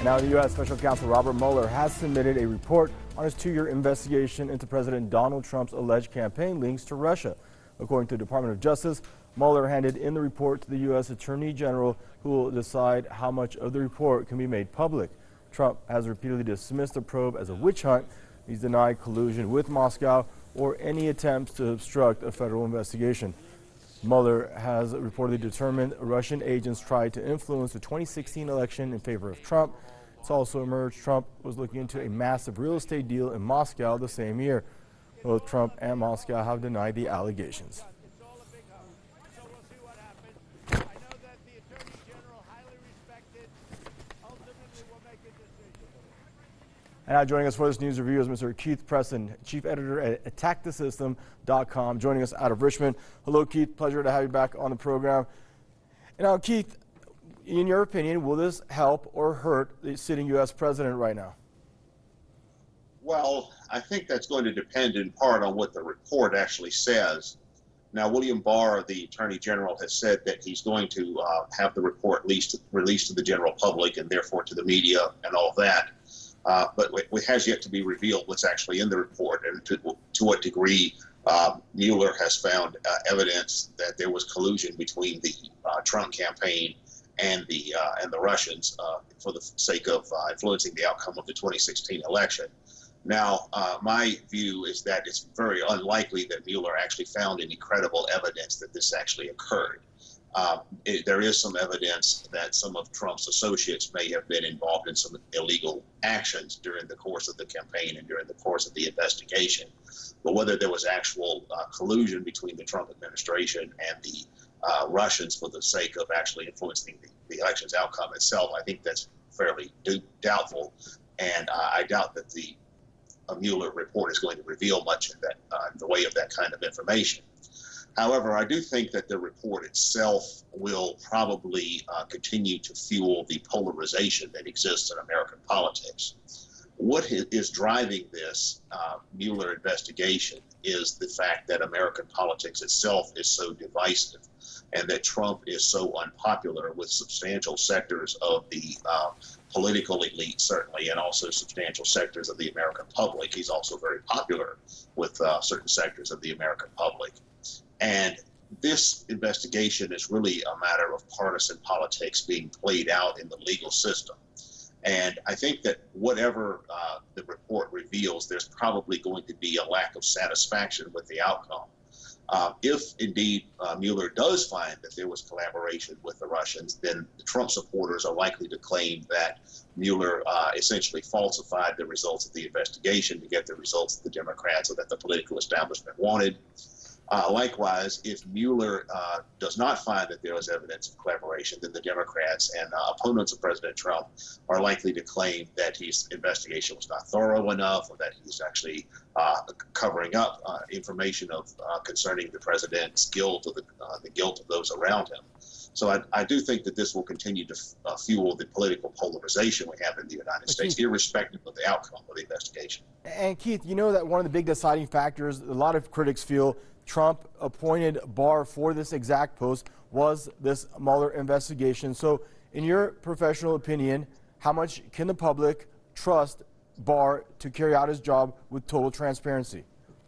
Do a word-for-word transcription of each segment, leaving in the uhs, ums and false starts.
Now, the U S Special Counsel Robert Mueller has submitted a report on his two-year investigation into President Donald Trump's alleged campaign links to Russia. According to the Department of Justice, Mueller handed in the report to the U S Attorney General, who will decide how much of the report can be made public. Trump has repeatedly dismissed the probe as a witch hunt. He's denied collusion with Moscow or any attempts to obstruct a federal investigation. Mueller has reportedly determined Russian agents tried to influence the twenty sixteen election in favor of Trump. It's also emerged Trump was looking into a massive real estate deal in Moscow the same year. Both Trump and Moscow have denied the allegations. And now joining us for this news review is Mister Keith Preston, Chief Editor at attack the system dot com, joining us out of Richmond. Hello, Keith. Pleasure to have you back on the program. And now, Keith, in your opinion, will this help or hurt the sitting U S president right now? Well, I think that's going to depend in part on what the report actually says. Now, William Barr, the Attorney General, has said that he's going to uh, have the report released, released to the general public and therefore to the media and all that. Uh, but it has yet to be revealed what's actually in the report and to, to what degree uh, Mueller has found uh, evidence that there was collusion between the uh, Trump campaign and the uh, and the Russians uh, for the sake of uh, influencing the outcome of the twenty sixteen election. Now, uh, my view is that it's very unlikely that Mueller actually found any credible evidence that this actually occurred. Uh, it, there is some evidence that some of Trump's associates may have been involved in some illegal actions during the course of the campaign and during the course of the investigation. But whether there was actual uh, collusion between the Trump administration and the uh, Russians for the sake of actually influencing the, the election's outcome itself, I think that's fairly do doubtful. And uh, I doubt that the uh, Mueller report is going to reveal much of that, uh, in the way of that kind of information. However, I do think that the report itself will probably uh, continue to fuel the polarization that exists in American politics. What is driving this uh, Mueller investigation is the fact that American politics itself is so divisive and that Trump is so unpopular with substantial sectors of the uh, political elite, certainly, and also substantial sectors of the American public. He's also very popular with uh, certain sectors of the American public. And this investigation is really a matter of partisan politics being played out in the legal system. And I think that whatever uh, the report reveals, there's probably going to be a lack of satisfaction with the outcome. Uh, if indeed uh, Mueller does find that there was collaboration with the Russians, then the Trump supporters are likely to claim that Mueller uh, essentially falsified the results of the investigation to get the results that the Democrats or that the political establishment wanted. Uh, likewise, if Mueller uh, does not find that there was evidence of collaboration, then the Democrats and uh, opponents of President Trump are likely to claim that his investigation was not thorough enough or that he's actually uh, covering up uh, information of uh, concerning the president's guilt or the, uh, the guilt of those around him. So I, I do think that this will continue to uh, fuel the political polarization we have in the United States, irrespective of the outcome of the investigation. And Keith, you know that one of the big deciding factors, a lot of critics feel Trump appointed Barr for this exact post was this Mueller investigation. So in your professional opinion, how much can the public trust Barr to carry out his job with total transparency?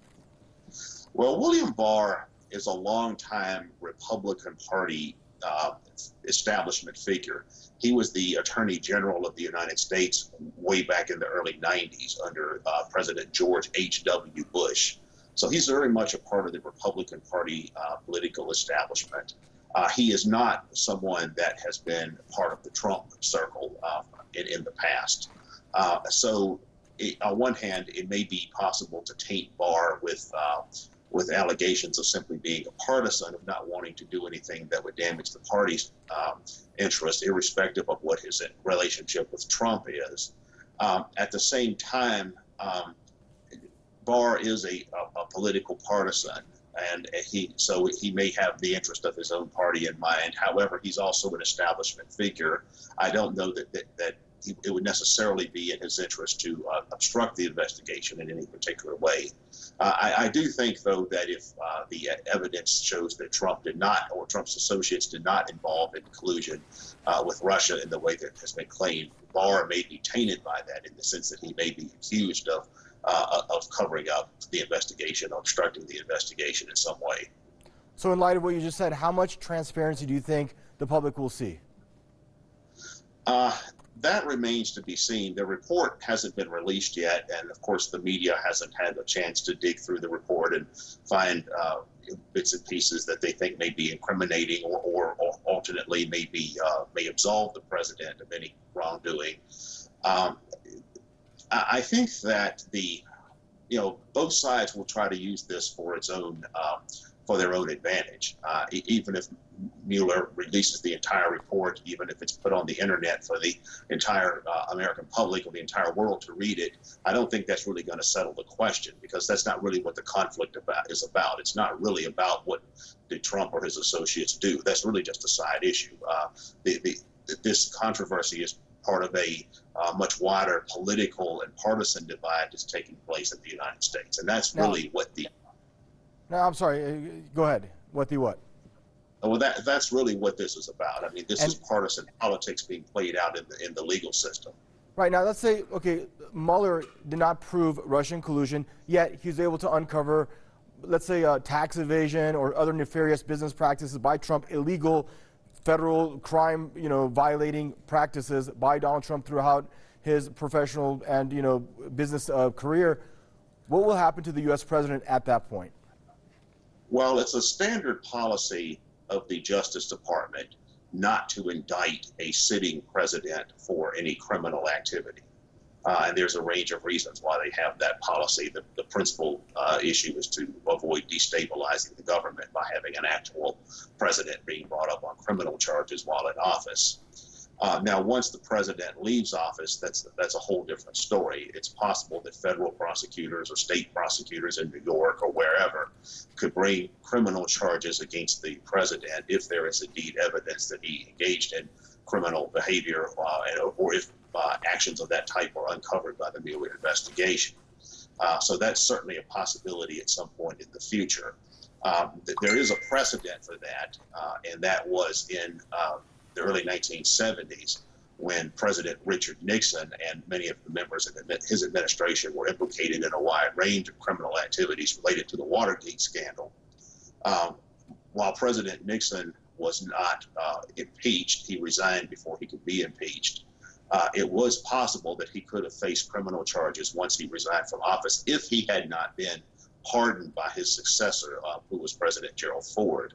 Well, William Barr is a longtime Republican Party uh, establishment figure. He was the Attorney General of the United States way back in the early nineties under uh, President George H W Bush. So he's very much a part of the Republican Party uh, political establishment. Uh, he is not someone that has been part of the Trump circle uh, in, in the past. Uh, so it, on one hand, it may be possible to taint Barr with uh, with allegations of simply being a partisan, of not wanting to do anything that would damage the party's um, interest, irrespective of what his relationship with Trump is. Um, at the same time, um, Barr is a, a, a political partisan, and he so he may have the interest of his own party in mind. However, he's also an establishment figure. I don't know that that, that he, it would necessarily be in his interest to uh, obstruct the investigation in any particular way. Uh, I, I do think, though, that if uh, the evidence shows that Trump did not, or Trump's associates did not involve in collusion uh, with Russia in the way that has been claimed, Barr may be tainted by that in the sense that he may be accused of uh, of covering up the investigation, or obstructing the investigation in some way. So in light of what you just said, how much transparency do you think the public will see? Uh, that remains to be seen. The report hasn't been released yet, and of course the media hasn't had a chance to dig through the report and find uh, bits and pieces that they think may be incriminating, or, or, or alternately may, be, uh, may absolve the president of any wrongdoing. Um, I think that the, you know, both sides will try to use this for its own, uh, for their own advantage. Uh, even if Mueller releases the entire report, even if it's put on the internet for the entire uh, American public or the entire world to read it, I don't think that's really going to settle the question, because that's not really what the conflict about is about. It's not really about what did Trump or his associates do. That's really just a side issue. Uh, the, the, this controversy is part of a uh, much wider political and partisan divide that's taking place in the United States, and that's now, really what the. No, I'm sorry. Go ahead. What the what? Well, that that's really what this is about. I mean, this and, is partisan politics being played out in the in the legal system. Right now, let's say, okay, Mueller did not prove Russian collusion, yet he was able to uncover, let's say, uh, tax evasion or other nefarious business practices by Trump, illegal federal crime, you know, violating practices by Donald Trump throughout his professional and, you know, business uh, career. What will happen to the U S president at that point? Well, it's a standard policy of the Justice Department not to indict a sitting president for any criminal activity. Uh, and there's a range of reasons why they have that policy. The, the principal uh, issue is to avoid destabilizing the government by having an actual president being brought up on criminal charges while in office. Uh, now, once the president leaves office, that's that's a whole different story. It's possible that federal prosecutors or state prosecutors in New York or wherever could bring criminal charges against the president if there is indeed evidence that he engaged in criminal behavior, uh, and, or if uh, actions of that type are uncovered by the Mueller investigation. Uh, so that's certainly a possibility at some point in the future. Um, th- there is a precedent for that, uh, and that was in uh, the early nineteen seventies, when President Richard Nixon and many of the members of his administration were implicated in a wide range of criminal activities related to the Watergate scandal. Um, while President Nixon was not uh, impeached, he resigned before he could be impeached. Uh, it was possible that he could have faced criminal charges once he resigned from office if he had not been pardoned by his successor, uh, who was President Gerald Ford.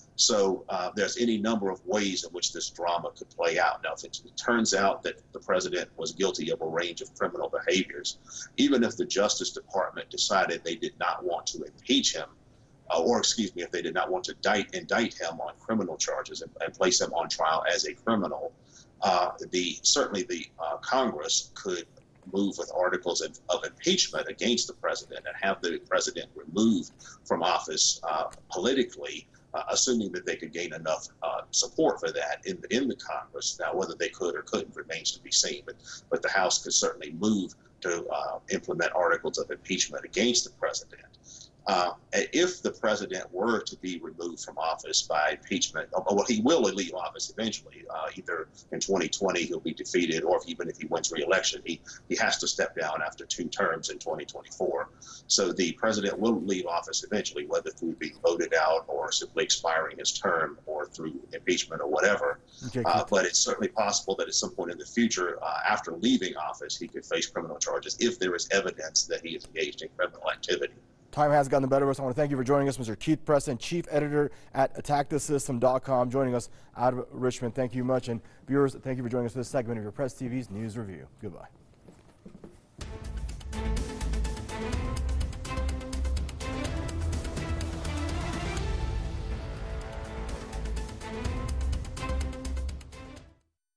So uh, there's any number of ways in which this drama could play out. Now, if it turns out that the president was guilty of a range of criminal behaviors, even if the Justice Department decided they did not want to impeach him, uh, or excuse me, if they did not want to indict, indict him on criminal charges and, and place him on trial as a criminal, uh, the certainly the uh, Congress could move with articles of, of impeachment against the president and have the president removed from office uh, politically, Uh, assuming that they could gain enough uh, support for that in the, in the Congress. Now, whether they could or couldn't remains to be seen, but, but the House could certainly move to uh, implement articles of impeachment against the president. Uh, if the president were to be removed from office by impeachment, well, he will leave office eventually. Uh, either in twenty twenty he'll be defeated, or if, even if he wins re-election, he, he has to step down after two terms in twenty twenty-four. So the president will leave office eventually, whether through being voted out or simply expiring his term or through impeachment or whatever. Okay, uh, but it's certainly possible that at some point in the future, uh, after leaving office, he could face criminal charges if there is evidence that he is engaged in criminal activity. Time has gotten the better of us. I want to thank you for joining us, Mister Keith Preston, Chief Editor at attack the system dot com, joining us out of Richmond. Thank you much. And viewers, thank you for joining us for this segment of your Press T V's News Review. Goodbye.